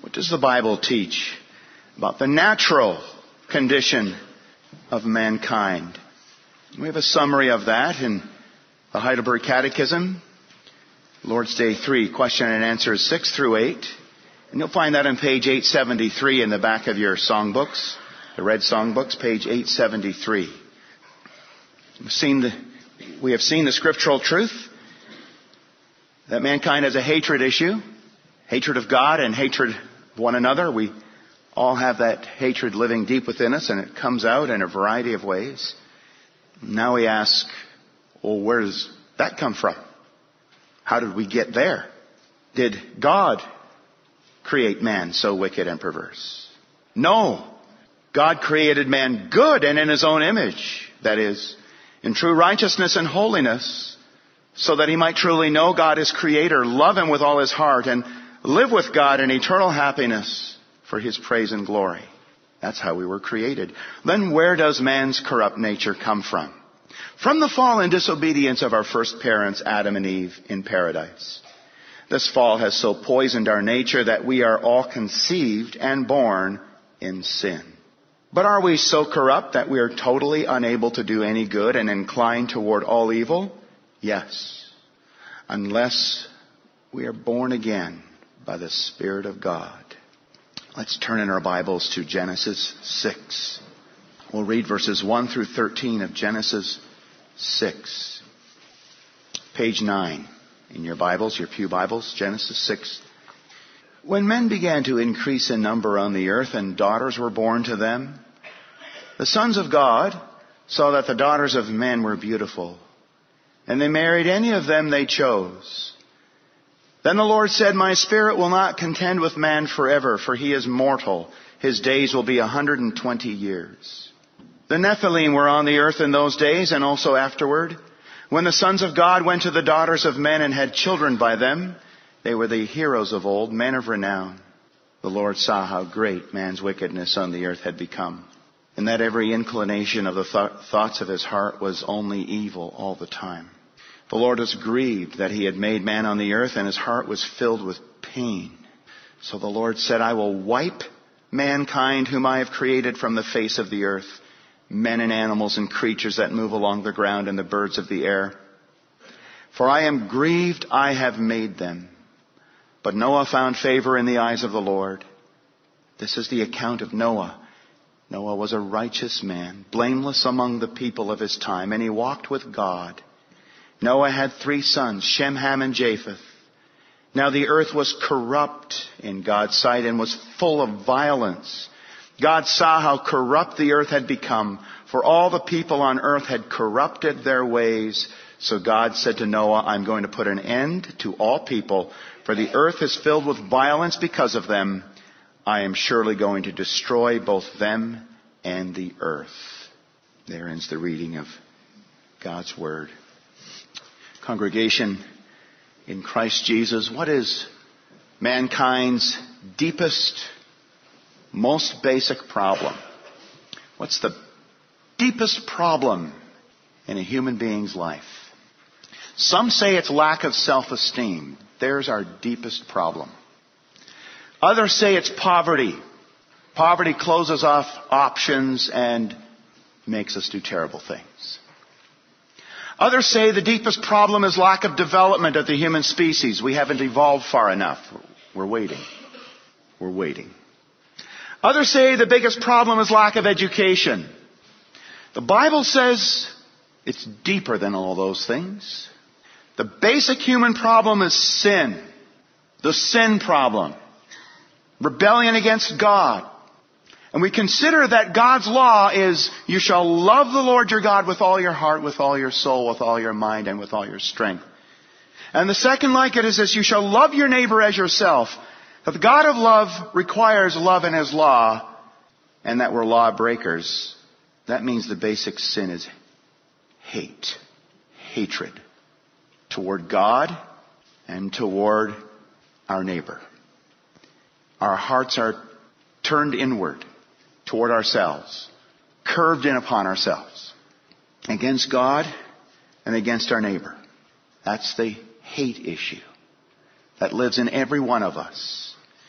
What does the Bible teach about the natural condition of mankind? We have a summary of that in the Heidelberg Catechism, Lord's Day 3, question and answers 6 through 8. And you'll find that on page 873 in the back of your songbooks, the red songbooks, page 873. We have seen the scriptural truth that mankind has a hatred issue, hatred of God and hatred of one another. We all have that hatred living deep within us, and it comes out in a variety of ways. Now we ask, well, where does that come from? How did we get there? Did God create man so wicked and perverse? No. God created man good and in his own image. That is, in true righteousness and holiness, so that he might truly know God as creator, love him with all his heart, and live with God in eternal happiness for his praise and glory. That's how we were created. Then where does man's corrupt nature come from? From the fall and disobedience of our first parents, Adam and Eve, in paradise. This fall has so poisoned our nature that we are all conceived and born in sin. But are we so corrupt that we are totally unable to do any good and inclined toward all evil? Yes. Unless we are born again by the Spirit of God. Let's turn in our Bibles to Genesis 6. We'll read verses 1 through 13 of Genesis 6. Page 9 in your Bibles, your pew Bibles, Genesis 6. When men began to increase in number on the earth and daughters were born to them, the sons of God saw that the daughters of men were beautiful, and they married any of them they chose. Then the Lord said, My spirit will not contend with man forever, for he is mortal. His days will be 120 years. The Nephilim were on the earth in those days and also afterward. When the sons of God went to the daughters of men and had children by them, they were the heroes of old, men of renown. The Lord saw how great man's wickedness on the earth had become, and that every inclination of the thoughts of his heart was only evil all the time. The Lord was grieved that he had made man on the earth, and his heart was filled with pain. So the Lord said, I will wipe mankind whom I have created from the face of the earth, men and animals and creatures that move along the ground and the birds of the air. For I am grieved I have made them. But Noah found favor in the eyes of the Lord. This is the account of Noah. Noah was a righteous man, blameless among the people of his time, and he walked with God. Noah had 3 sons, Shem, Ham, and Japheth. Now the earth was corrupt in God's sight and was full of violence. God saw how corrupt the earth had become, for all the people on earth had corrupted their ways. So God said to Noah, I'm going to put an end to all people, for the earth is filled with violence because of them. I am surely going to destroy both them and the earth. There ends the reading of God's Word. Congregation in Christ Jesus, what is mankind's deepest, most basic problem? What's the deepest problem in a human being's life? Some say it's lack of self-esteem. There's our deepest problem. Others say it's poverty. Poverty closes off options and makes us do terrible things. Others say the deepest problem is lack of development of the human species. We haven't evolved far enough. We're waiting. We're waiting. Others say the biggest problem is lack of education. The Bible says it's deeper than all those things. The basic human problem is sin. The sin problem. Rebellion against God. And we consider that God's law is, you shall love the Lord your God with all your heart, with all your soul, with all your mind, and with all your strength. And the second like it is this, you shall love your neighbor as yourself. That the God of love requires love in his law, and that we're lawbreakers. That means the basic sin is hate. Hatred. Toward God and toward our neighbor. Our hearts are turned inward toward ourselves, curved in upon ourselves, against God and against our neighbor. That's the hate issue that lives in every one of us.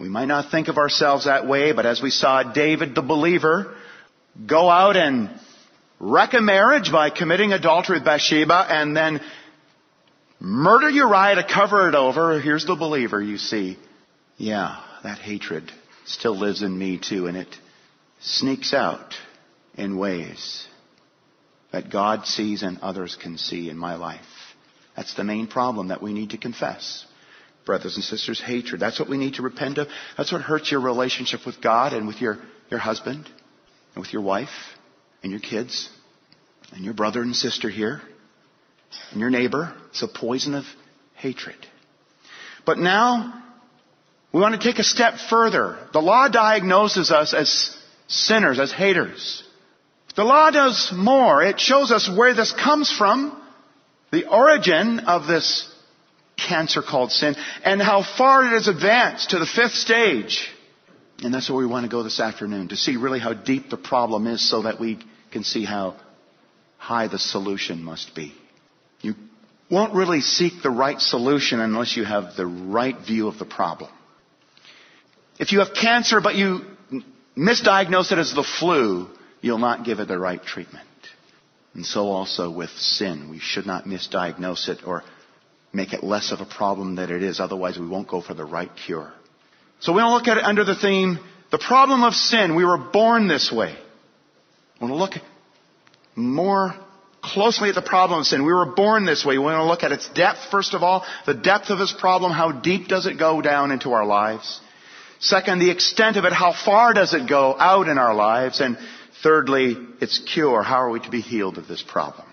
We might not think of ourselves that way, but as we saw David the believer go out and wreck a marriage by committing adultery with Bathsheba and then murder Uriah to cover it over, here's the believer, you see. Yeah, that hatred still lives in me too, and it sneaks out in ways that God sees and others can see in my life. That's the main problem that we need to confess. Brothers and sisters, hatred. That's what we need to repent of. That's what hurts your relationship with God and with your husband and with your wife and your kids and your brother and sister here and your neighbor. It's a poison of hatred. But now we want to take a step further. The law diagnoses us as sinners, as haters. The law does more. It shows us where this comes from, the origin of this cancer called sin, and how far it has advanced to the 5th stage. And that's where we want to go this afternoon, to see really how deep the problem is so that we can see how high the solution must be. You won't really seek the right solution unless you have the right view of the problem. If you have cancer but you misdiagnose it as the flu, you'll not give it the right treatment. And so also with sin. We should not misdiagnose it or make it less of a problem than it is. Otherwise, we won't go for the right cure. So we want to look at it under the theme, the problem of sin. We were born this way. We want to look more closely at the problem of sin. We were born this way. We want to look at its depth, first of all. The depth of this problem. How deep does it go down into our lives? Second, the extent of it. How far does it go out in our lives? And thirdly, its cure. How are we to be healed of this problem?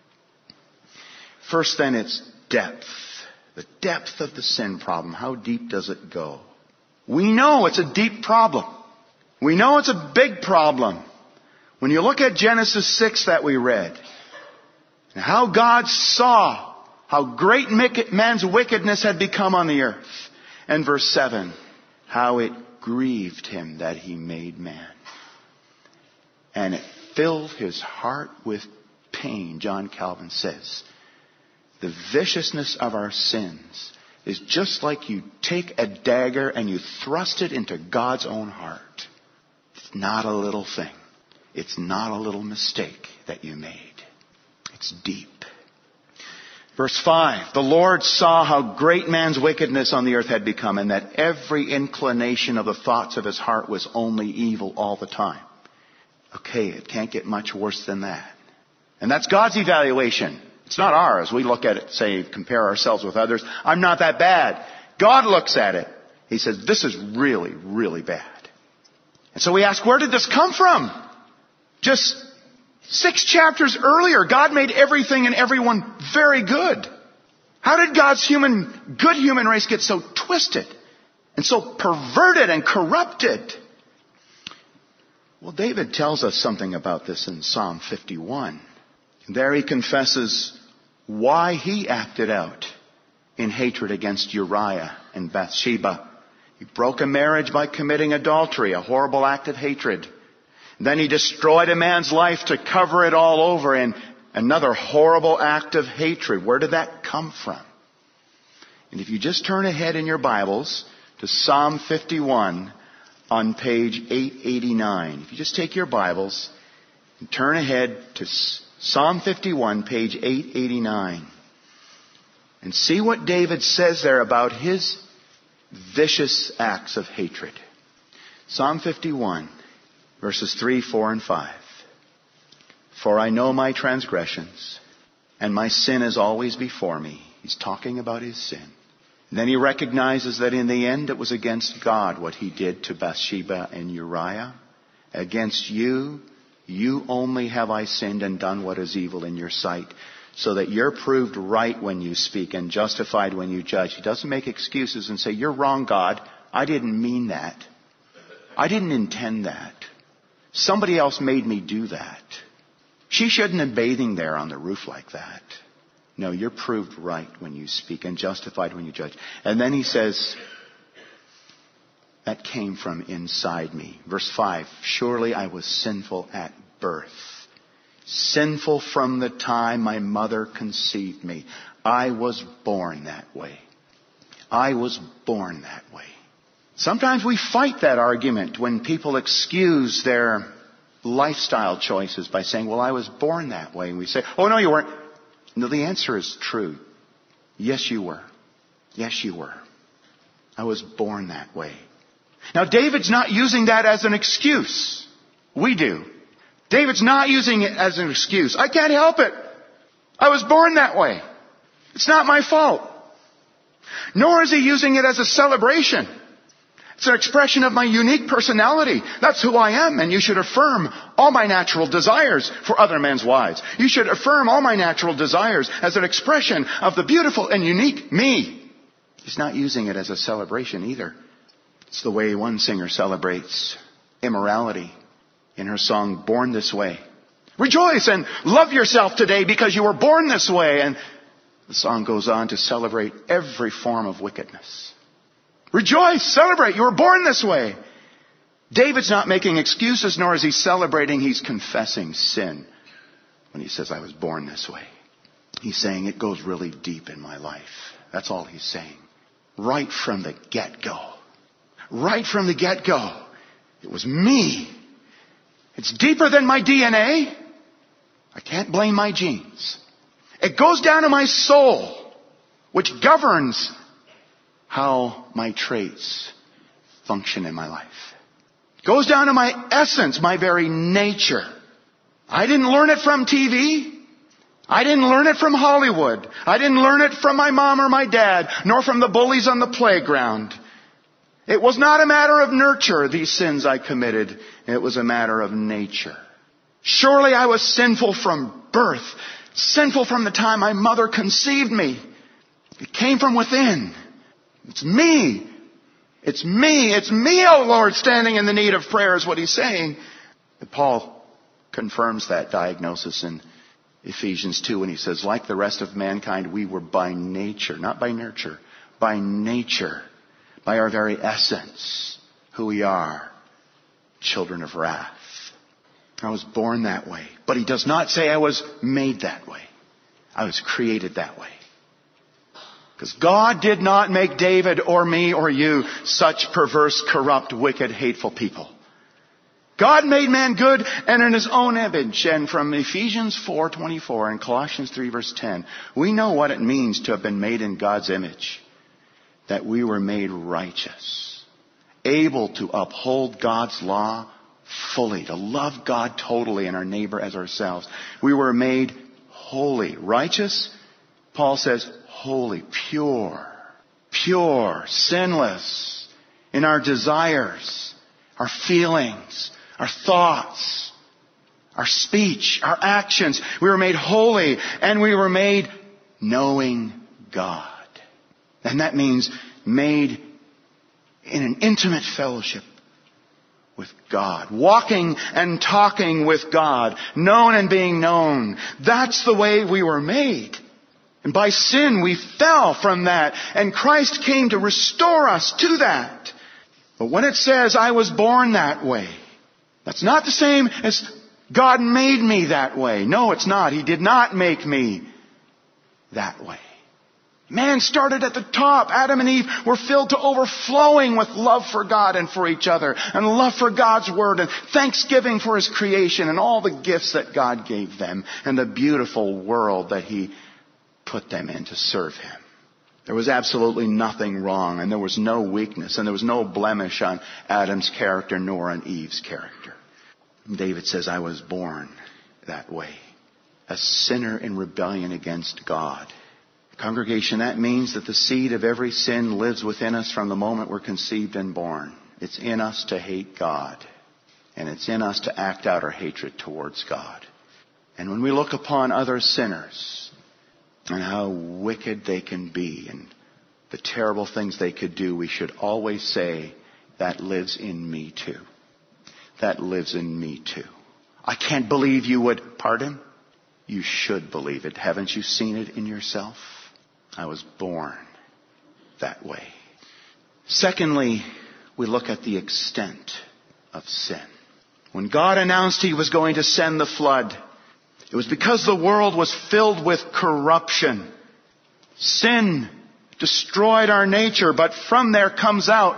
First, then, its depth. The depth of the sin problem. How deep does it go? We know it's a deep problem. We know it's a big problem. When you look at Genesis 6 that we read, and how God saw how great man's wickedness had become on the earth. And verse 7, how it grieved him that he made man. And it filled his heart with pain, John Calvin says. The viciousness of our sins is just like you take a dagger and you thrust it into God's own heart. It's not a little thing. It's not a little mistake that you made. It's deep. Verse 5, the Lord saw how great man's wickedness on the earth had become, and that every inclination of the thoughts of his heart was only evil all the time. Okay, it can't get much worse than that. And that's God's evaluation. It's not ours. We look at it, say, compare ourselves with others. I'm not that bad. God looks at it. He says, this is really, really bad. And so we ask, where did this come from? Just 6 chapters earlier, God made everything and everyone very good. How did God's good human race get so twisted and so perverted and corrupted? Well, David tells us something about this in Psalm 51. There he confesses why he acted out in hatred against Uriah and Bathsheba. He broke a marriage by committing adultery, a horrible act of hatred. Then he destroyed a man's life to cover it all over in another horrible act of hatred. Where did that come from? And if you just turn ahead in your Bibles to Psalm 51 on page 889. If you just take your Bibles and turn ahead to Psalm 51, page 889. And see what David says there about his vicious acts of hatred. Psalm 51, verses 3, 4, and 5. For I know my transgressions, and my sin is always before me. He's talking about his sin. And then he recognizes that in the end it was against God what he did to Bathsheba and Uriah. Against you only have I sinned and done what is evil in your sight, so that you're proved right when you speak and justified when you judge. He doesn't make excuses and say, you're wrong, God. I didn't mean that. I didn't intend that. Somebody else made me do that. She shouldn't have been bathing there on the roof like that. No, you're proved right when you speak and justified when you judge. And then he says, that came from inside me. Verse 5, surely I was sinful at birth. Sinful from the time my mother conceived me. I was born that way. I was born that way. Sometimes we fight that argument when people excuse their lifestyle choices by saying, well, I was born that way. And we say, oh, no, you weren't. No, the answer is true. Yes, you were. Yes, you were. I was born that way. Now, David's not using that as an excuse. We do. David's not using it as an excuse. I can't help it. I was born that way. It's not my fault. Nor is he using it as a celebration. It's an expression of my unique personality. That's who I am, and you should affirm all my natural desires for other men's wives. You should affirm all my natural desires as an expression of the beautiful and unique me. He's not using it as a celebration either. It's the way one singer celebrates immorality in her song, Born This Way. Rejoice and love yourself today because you were born this way. And the song goes on to celebrate every form of wickedness. Rejoice, celebrate, you were born this way. David's not making excuses, nor is he celebrating. He's confessing sin when he says, I was born this way. He's saying it goes really deep in my life. That's all he's saying. Right from the get-go. Right from the get-go. It was me. It's deeper than my DNA. I can't blame my genes. It goes down to my soul, which governs how my traits function in my life. It goes down to my essence, my very nature. I didn't learn it from TV. I didn't learn it from Hollywood. I didn't learn it from my mom or my dad, nor from the bullies on the playground. It was not a matter of nurture, these sins I committed. It was a matter of nature. Surely I was sinful from birth, sinful from the time my mother conceived me. It came from within. It's me. It's me. It's me, O Lord, standing in the need of prayer is what he's saying. And Paul confirms that diagnosis in Ephesians 2 when he says, like the rest of mankind, we were by nature, not by nurture, by nature, by our very essence, who we are, children of wrath. I was born that way. But he does not say I was made that way. I was created that way. Because God did not make David or me or you such perverse, corrupt, wicked, hateful people. God made man good and in his own image. And from Ephesians 4:24 and Colossians 3 verse 10, we know what it means to have been made in God's image. That we were made righteous. Able to uphold God's law fully. To love God totally and our neighbor as ourselves. We were made holy. Righteous, Paul says, holy, pure, sinless in our desires, our feelings, our thoughts, our speech, our actions. We were made holy and we were made knowing God. And that means made in an intimate fellowship with God. Walking and talking with God. Known and being known. That's the way we were made. And by sin we fell from that. And Christ came to restore us to that. But when it says I was born that way, that's not the same as God made me that way. No, it's not. He did not make me that way. Man started at the top. Adam and Eve were filled to overflowing with love for God and for each other. And love for God's Word and thanksgiving for His creation and all the gifts that God gave them. And the beautiful world that He put them in to serve Him. There was absolutely nothing wrong. And there was no weakness. And there was no blemish on Adam's character nor on Eve's character. And David says, I was born that way. A sinner in rebellion against God. Congregation, that means that the seed of every sin lives within us from the moment we're conceived and born. It's in us to hate God. And it's in us to act out our hatred towards God. And when we look upon other sinners and how wicked they can be and the terrible things they could do, we should always say, that lives in me too. That lives in me too. I can't believe you would, pardon? You should believe it. Haven't you seen it in yourself? I was born that way. Secondly, we look at the extent of sin. When God announced He was going to send the flood, it was because the world was filled with corruption. Sin destroyed our nature, but from there comes out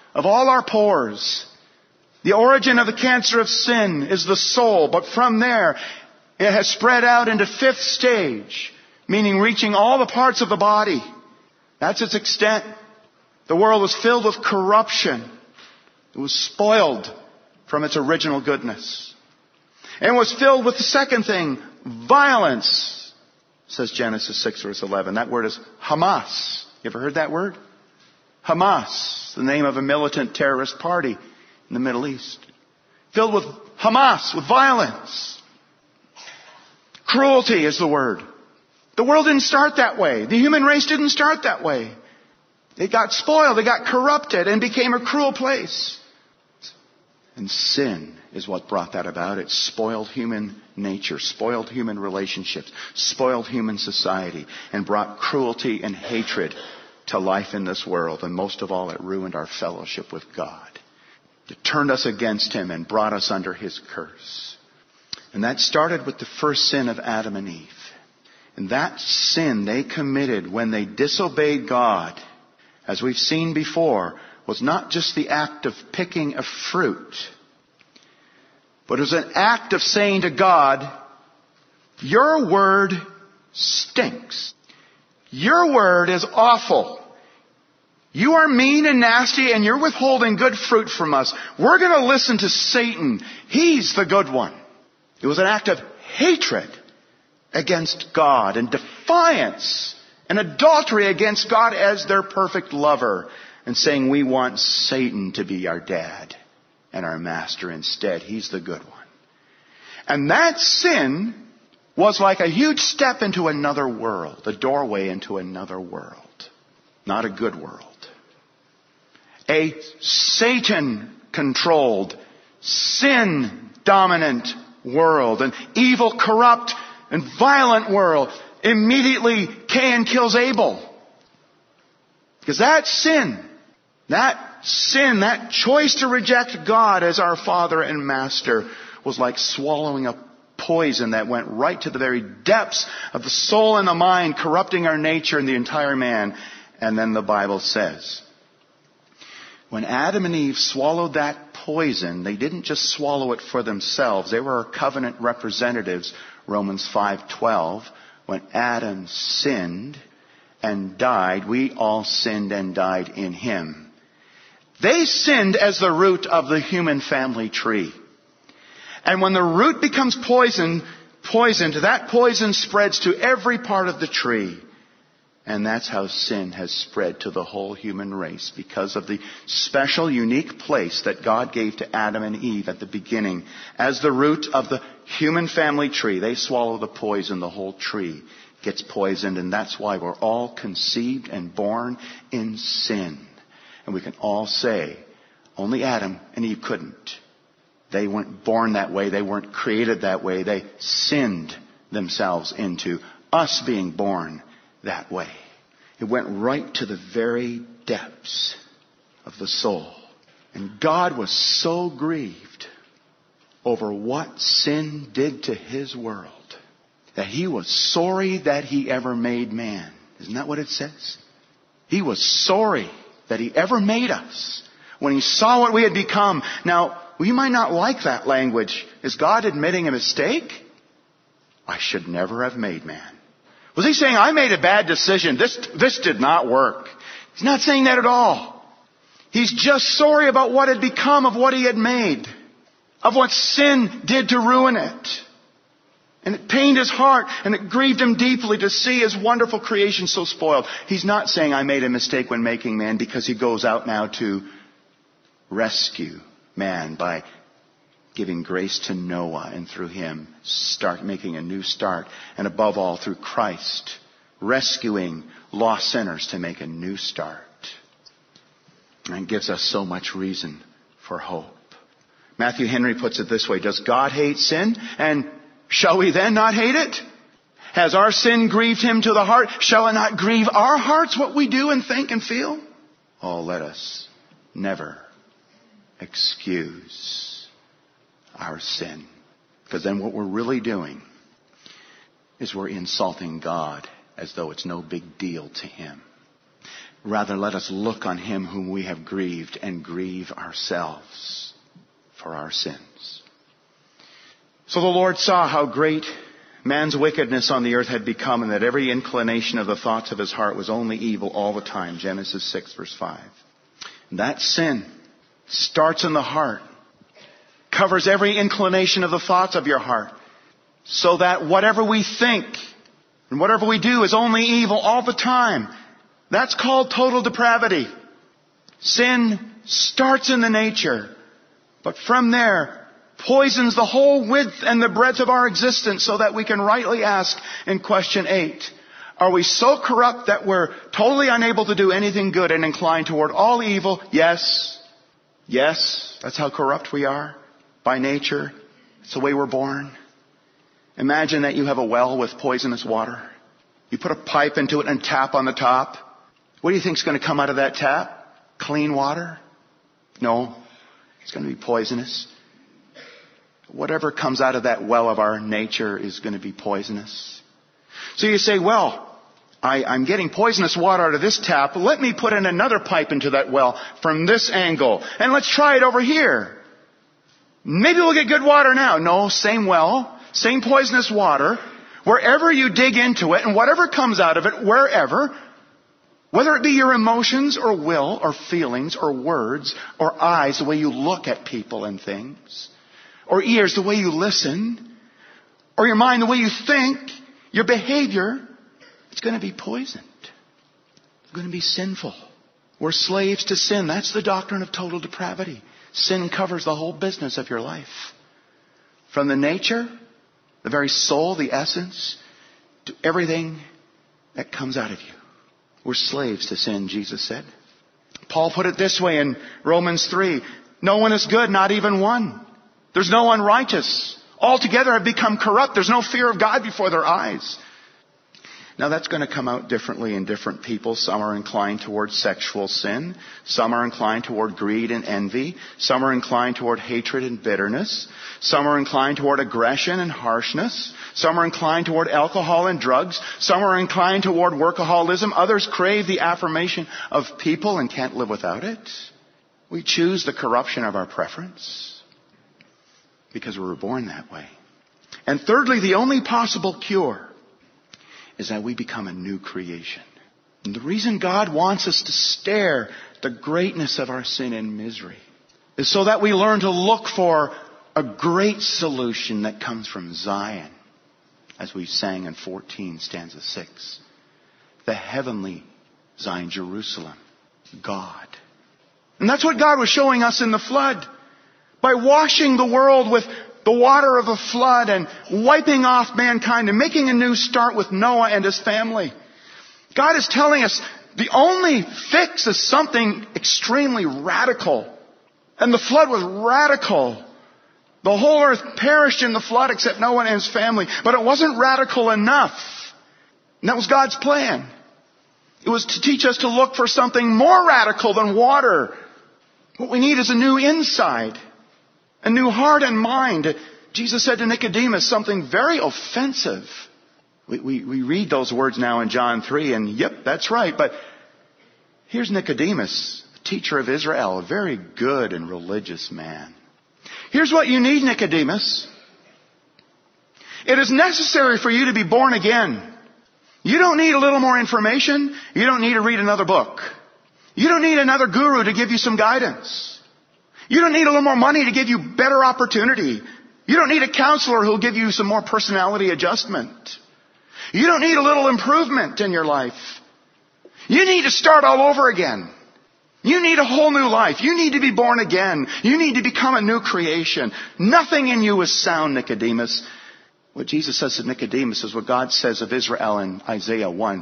of all our pores. The origin of the cancer of sin is the soul, but from there it has spread out into fifth stage, meaning reaching all the parts of the body. That's its extent. The world was filled with corruption. It was spoiled from its original goodness. And was filled with the second thing, violence, says Genesis 6 verse 11. That word is Hamas. You ever heard that word? Hamas, the name of a militant terrorist party in the Middle East. Filled with Hamas, with violence. Cruelty is the word. The world didn't start that way. The human race didn't start that way. It got spoiled, it got corrupted, and became a cruel place. And sin is what brought that about. It spoiled human nature, spoiled human relationships, spoiled human society, and brought cruelty and hatred to life in this world. And most of all, it ruined our fellowship with God. It turned us against Him and brought us under His curse. And that started with the first sin of Adam and Eve. And that sin they committed when they disobeyed God, as we've seen before, was not just the act of picking a fruit, but it was an act of saying to God, your word stinks. Your word is awful. You are mean and nasty and you're withholding good fruit from us. We're going to listen to Satan. He's the good one. It was an act of hatred against God and defiance and adultery against God as their perfect lover, and saying we want Satan to be our dad and our master instead. He's the good one. And that sin was like a huge step into another world, a doorway into another world. Not a good world. A Satan-controlled, sin-dominant world. An evil, corrupt, and violent world. Immediately Cain kills Abel. Because that sin, that choice to reject God as our Father and Master was like swallowing a poison that went right to the very depths of the soul and the mind, corrupting our nature and the entire man. And then the Bible says, when Adam and Eve swallowed that poison, they didn't just swallow it for themselves. They were our covenant representatives, Romans 5:12. When Adam sinned and died, we all sinned and died in him. They sinned as the root of the human family tree. And when the root becomes poisoned, that poison spreads to every part of the tree. And that's how sin has spread to the whole human race, because of the special, unique place that God gave to Adam and Eve at the beginning. As the root of the human family tree, they swallow the poison, the whole tree gets poisoned. And that's why we're all conceived and born in sin. And we can all say, only Adam and Eve couldn't. They weren't born that way. They weren't created that way. They sinned themselves into us being born that way. It went right to the very depths of the soul. And God was so grieved over what sin did to His world that He was sorry that He ever made man. Isn't that what it says? He was sorry that He ever made us when He saw what we had become. Now, we might not like that language. Is God admitting a mistake? I should never have made man. Was He saying, I made a bad decision. This did not work? He's not saying that at all. He's just sorry about what had become of what He had made. Of what sin did to ruin it. And it pained His heart and it grieved Him deeply to see His wonderful creation so spoiled. He's not saying I made a mistake when making man, because He goes out now to rescue man by giving grace to Noah, and through him start making a new start. And above all, through Christ, rescuing lost sinners to make a new start. And it gives us so much reason for hope. Matthew Henry puts it this way: does God hate sin? And shall we then not hate it? Has our sin grieved Him to the heart? Shall it not grieve our hearts what we do and think and feel? Oh, let us never excuse our sin. Because then what we're really doing is we're insulting God as though it's no big deal to Him. Rather, let us look on him whom we have grieved and grieve ourselves for our sins. So the Lord saw how great man's wickedness on the earth had become, and that every inclination of the thoughts of his heart was only evil all the time. Genesis 6 verse 5. And that sin starts in the heart, covers every inclination of the thoughts of your heart, so that whatever we think and whatever we do is only evil all the time. That's called total depravity. Sin starts in the nature, but from there poisons the whole width and the breadth of our existence, so that we can rightly ask in question 8, are we so corrupt that we're totally unable to do anything good and inclined toward all evil? Yes. Yes, that's how corrupt we are by nature. It's the way we're born. Imagine that you have a well with poisonous water. You put a pipe into it and tap on the top. What do you think is going to come out of that tap? Clean water? No, it's going to be poisonous. Whatever comes out of that well of our nature is going to be poisonous. So you say, well, I'm getting poisonous water out of this tap. Let me put in another pipe into that well from this angle. And let's try it over here. Maybe we'll get good water now. No, same well, same poisonous water. Wherever you dig into it and whatever comes out of it, wherever, whether it be your emotions or will or feelings or words or eyes, the way you look at people and things, or ears, the way you listen, or your mind, the way you think, your behavior, it's going to be poisoned. It's going to be sinful. We're slaves to sin. That's the doctrine of total depravity. Sin covers the whole business of your life. From the nature, the very soul, the essence, to everything that comes out of you. We're slaves to sin, Jesus said. Paul put it this way in Romans 3. No one is good, not even one. There's no one righteous. Altogether have become corrupt. There's no fear of God before their eyes. Now that's going to come out differently in different people. Some are inclined toward sexual sin. Some are inclined toward greed and envy. Some are inclined toward hatred and bitterness. Some are inclined toward aggression and harshness. Some are inclined toward alcohol and drugs. Some are inclined toward workaholism. Others crave the affirmation of people and can't live without it. We choose the corruption of our preference because we were born that way. And thirdly, the only possible cure is that we become a new creation. And the reason God wants us to stare at the greatness of our sin and misery is so that we learn to look for a great solution that comes from Zion, as we sang in 14 stanza 6. The heavenly Zion, Jerusalem, God. And that's what God was showing us in the flood. By washing the world with the water of a flood and wiping off mankind and making a new start with Noah and his family. God is telling us the only fix is something extremely radical. And the flood was radical. The whole earth perished in the flood except Noah and his family. But it wasn't radical enough. And that was God's plan. It was to teach us to look for something more radical than water. What we need is a new inside. A new heart and mind. Jesus said to Nicodemus something very offensive. We read those words now in John 3 and yep, that's right. But here's Nicodemus, a teacher of Israel, a very good and religious man. Here's what you need, Nicodemus. It is necessary for you to be born again. You don't need a little more information. You don't need to read another book. You don't need another guru to give you some guidance. You don't need a little more money to give you better opportunity. You don't need a counselor who'll give you some more personality adjustment. You don't need a little improvement in your life. You need to start all over again. You need a whole new life. You need to be born again. You need to become a new creation. Nothing in you is sound, Nicodemus. What Jesus says to Nicodemus is what God says of Israel in Isaiah 1.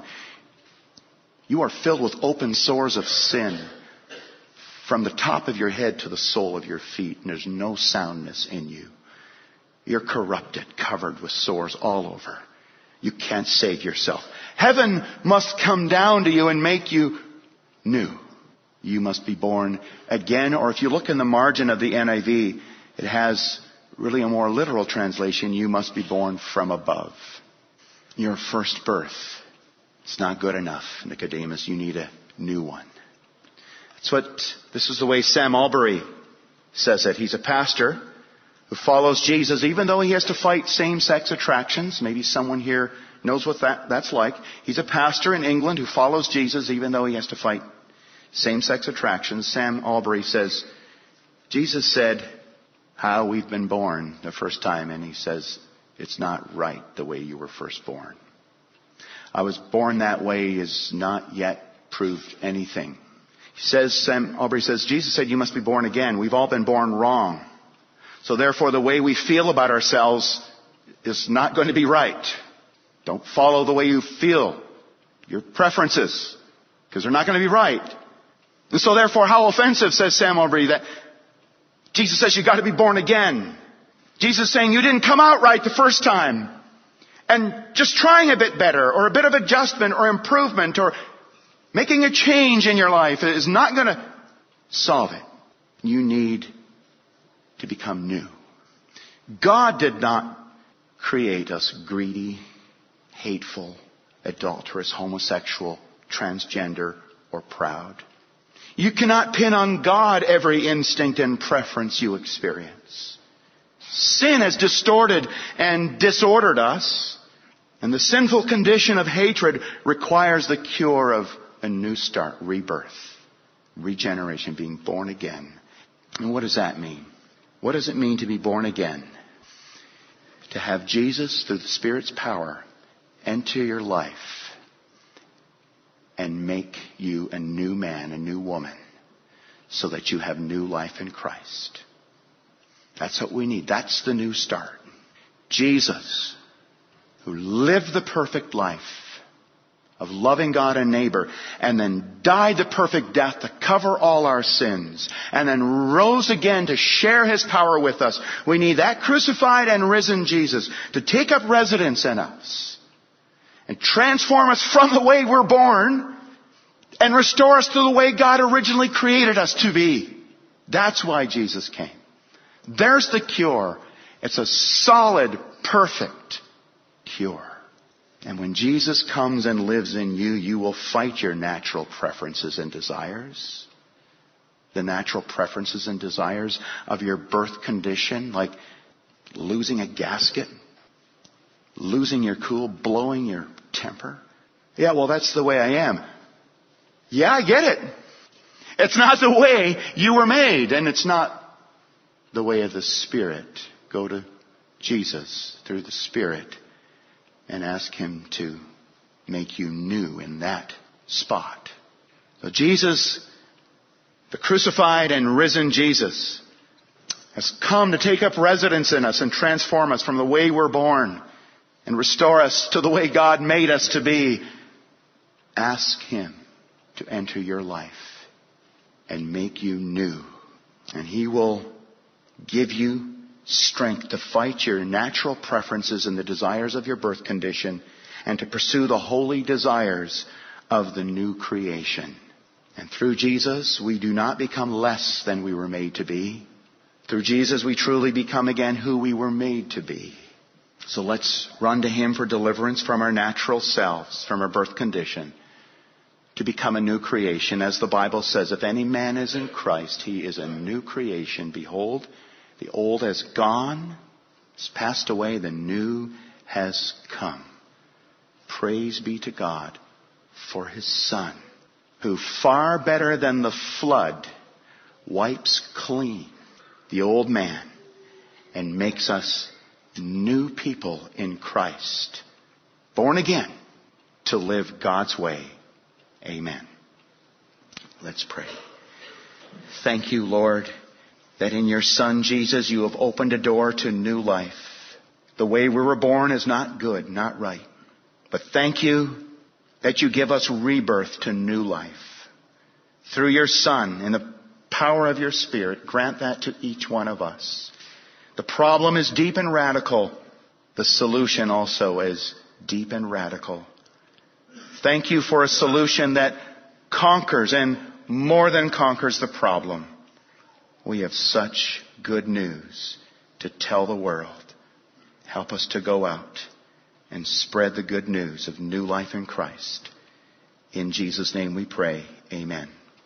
You are filled with open sores of sin, from the top of your head to the sole of your feet, and there's no soundness in you. You're corrupted, covered with sores all over. You can't save yourself. Heaven must come down to you and make you new. You must be born again. Or if you look in the margin of the NIV, it has really a more literal translation. You must be born from above. Your first birth. It's not good enough, Nicodemus. You need a new one. This is the way Sam Albury says it. He's a pastor who follows Jesus even though he has to fight same-sex attractions. Maybe someone here knows what that's like. He's a pastor in England who follows Jesus even though he has to fight same-sex attractions. Sam Albury says, Jesus said how we've been born the first time, and he says, it's not right the way you were first born. I was born that way is not yet proved anything. Sam Albury says, Jesus said you must be born again. We've all been born wrong. So therefore the way we feel about ourselves is not going to be right. Don't follow the way you feel, your preferences, because they're not going to be right. And so therefore, how offensive, says Sam Albury, that Jesus says you got to be born again. Jesus saying you didn't come out right the first time. And just trying a bit better, or a bit of adjustment or improvement, or making a change in your life is not going to solve it. You need to become new. God did not create us greedy, hateful, adulterous, homosexual, transgender, or proud. You cannot pin on God every instinct and preference you experience. Sin has distorted and disordered us, and the sinful condition of hatred requires the cure of a new start, rebirth, regeneration, being born again. And what does that mean? What does it mean to be born again? To have Jesus, through the Spirit's power, enter your life and make you a new man, a new woman, so that you have new life in Christ. That's what we need. That's the new start. Jesus, who lived the perfect life of loving God and neighbor, and then died the perfect death to cover all our sins, and then rose again to share His power with us. We need that crucified and risen Jesus to take up residence in us and transform us from the way we're born and restore us to the way God originally created us to be. That's why Jesus came. There's the cure. It's a solid, perfect cure. And when Jesus comes and lives in you, you will fight your natural preferences and desires. The natural preferences and desires of your birth condition, like losing a gasket, losing your cool, blowing your temper. Yeah, well, that's the way I am. Yeah, I get it. It's not the way you were made, and it's not the way of the Spirit. Go to Jesus through the Spirit and ask Him to make you new in that spot. So Jesus, the crucified and risen Jesus, has come to take up residence in us and transform us from the way we're born and restore us to the way God made us to be. Ask Him to enter your life and make you new. And He will give you strength to fight your natural preferences and the desires of your birth condition and to pursue the holy desires of the new creation. And through Jesus, we do not become less than we were made to be. Through Jesus, we truly become again who we were made to be. So let's run to Him for deliverance from our natural selves, from our birth condition, to become a new creation. As the Bible says, if any man is in Christ, he is a new creation. Behold, the old has gone, has passed away, the new has come. Praise be to God for His Son, who far better than the flood wipes clean the old man and makes us new people in Christ, born again to live God's way. Amen. Let's pray. Thank you, Lord, that in your Son, Jesus, you have opened a door to new life. The way we were born is not good, not right. But thank you that you give us rebirth to new life. Through your Son, in the power of your Spirit, grant that to each one of us. The problem is deep and radical. The solution also is deep and radical. Thank you for a solution that conquers and more than conquers the problem. We have such good news to tell the world. Help us to go out and spread the good news of new life in Christ. In Jesus' name we pray. Amen.